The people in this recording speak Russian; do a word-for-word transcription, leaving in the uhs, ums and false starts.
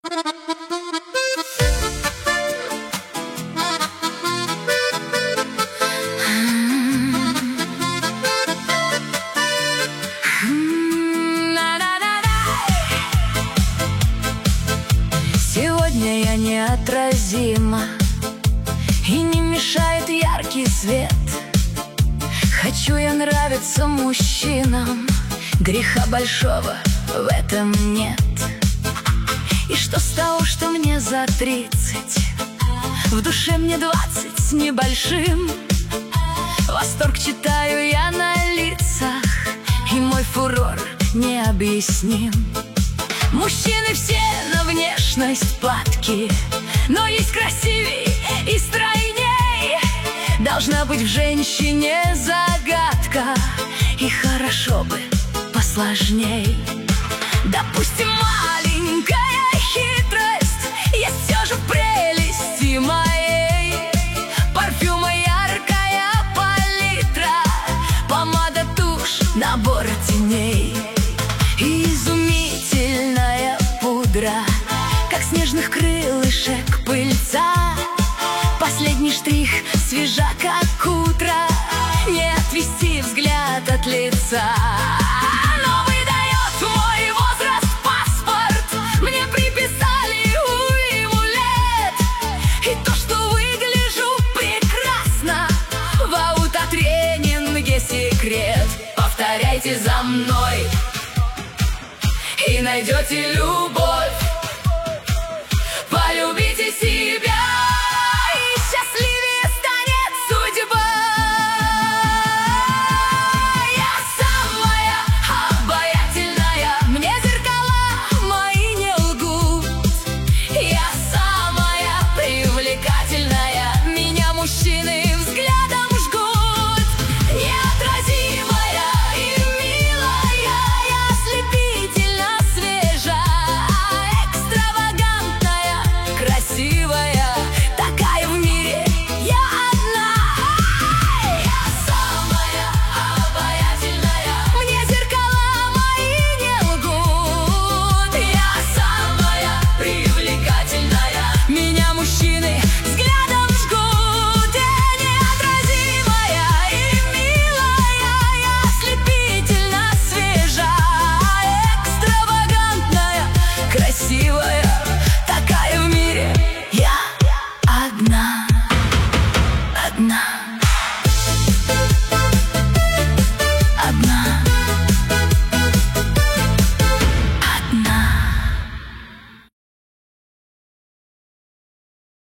Сегодня я неотразима, и не мешает яркий свет. Хочу я нравиться мужчинам, греха большого в этом нет. И что с того, что мне за тридцать, в душе мне двадцать с небольшим. Восторг читаю я на лицах, и мой фурор необъясним. Мужчины все на внешность падки, но есть красивей и стройней. Должна быть в женщине загадка, и хорошо бы посложней. Допустим, маленькая хитрость есть все же в прелести моей. Парфюма яркая палитра, помада, тушь, набор теней. И изумительная пудра, как снежных крылышек пыльца. Последний штрих свежа, как утро, не отвести взгляд от лица. Но выдает мой возраст паспорт, мне приписали уйму лет. И то, что выгляжу прекрасно, в аутотренинге секрет. Повторяйте за мной, и найдете любовь.